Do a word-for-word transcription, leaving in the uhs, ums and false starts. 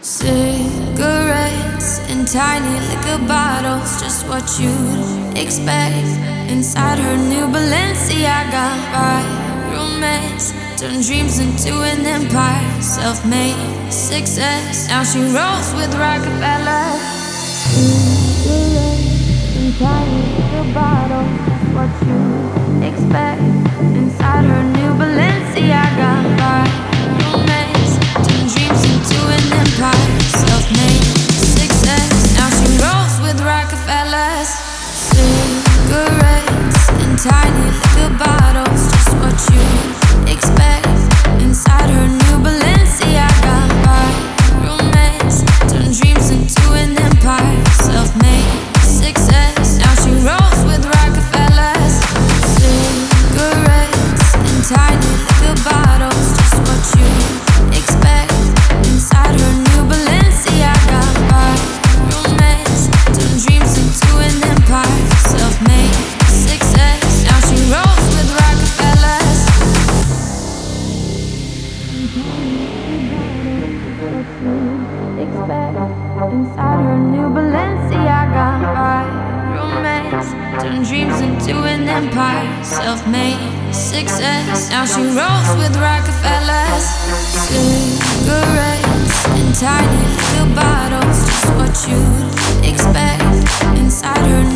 Cigarettes in tiny liquor bottles, just what you'd expect. Inside her new Balenciaga, by romance turned dreams into an empire, self-made success. Now she rolls with Rockefeller. Cigarettes in tiny liquor bottles, just what you'd expect. Inside her new Balenciaga, by romance turned dreams into an empire, self-made success. Now she rolls with Rockefellers. Cigarettes in tiny liquor bottles, just what you'd expect. Inside her new Balenciaga, by romance turned dreams into an empire, self-made success. Now she rolls with Rockefellers. Cigarettes in tiny liquor bottles, just what you'd expect. Inside her new Balenciaga, by romance turned dreams into an empire, self-made success. Now she rolls with Rockefellers. Expect. Inside her new Balenciaga, by romance turned dreams into an empire, self-made success. Now she rolls with Rockefellers. Cigarettes in tiny liquor bottles, just what you'd expect. Inside her